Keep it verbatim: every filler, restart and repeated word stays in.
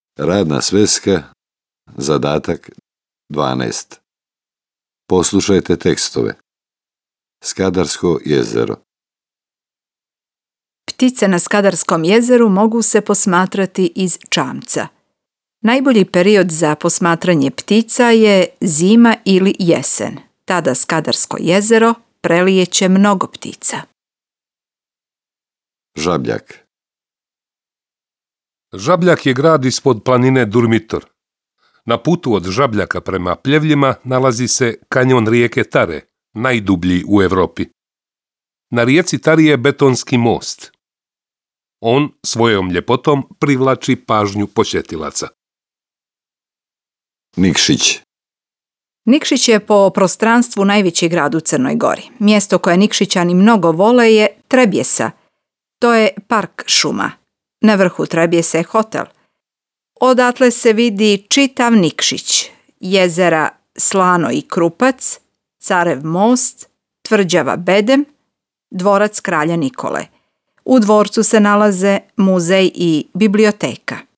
Radna sveska, zadatak dvanaest. Poslušajte tekstove. Skadarsko jezero. Ptice na Skadarskom jezeru mogu se posmatrati iz čamca. Najbolji period za posmatranje ptica je zima ili jesen. Tada Skadarsko jezero prelijeće mnogo ptica. Žabljak. Žabljak je grad ispod planine Durmitor. Na putu od Žabljaka prema Pljevljima nalazi se kanjon rijeke Tare, najdublji u Europi. Na rijeci Tari je betonski most. On svojom ljepotom privlači pažnju posjetilaca. Nikšić. Nikšić je po prostranstvu najveći grad u Crnoj Gori. Mjesto koje Nikšićani mnogo vole je Trebjesa. To je park šuma. Na vrhu Trebjesa je hotel. Odatle se vidi čitav Nikšić, jezera Slano i Krupac, Carev most, tvrđava Bedem, dvorac kralja Nikole. U dvorcu se nalaze muzej i biblioteka.